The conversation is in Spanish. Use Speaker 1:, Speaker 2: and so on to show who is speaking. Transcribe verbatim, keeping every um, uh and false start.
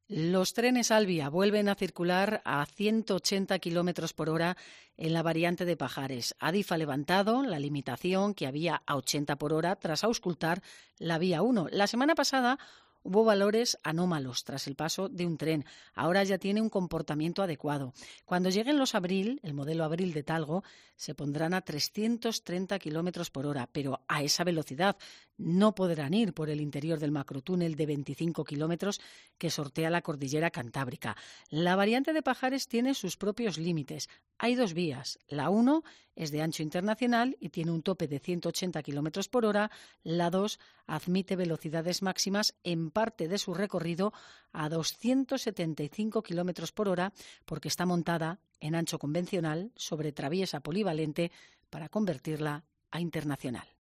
Speaker 1: Los trenes Alvia vuelven a circular a ciento ochenta kilómetros por hora en la variante de Pajares. Adif ha levantado la limitación que había a ochenta por hora tras auscultar la vía uno. La semana pasada hubo valores anómalos tras el paso de un tren. Ahora ya tiene un comportamiento adecuado. Cuando lleguen los Abril, el modelo Abril de Talgo, se pondrán a trescientos treinta kilómetros por hora, pero a esa velocidad no podrán ir por el interior del macrotúnel de veinticinco kilómetros que sortea la cordillera Cantábrica. La variante de Pajares tiene sus propios límites. Hay dos vías. La uno es de ancho internacional y tiene un tope de ciento ochenta kilómetros por hora. La dos admite velocidades máximas en parte de su recorrido a doscientos setenta y cinco kilómetros por hora porque está montada en ancho convencional sobre traviesa polivalente para convertirla a internacional.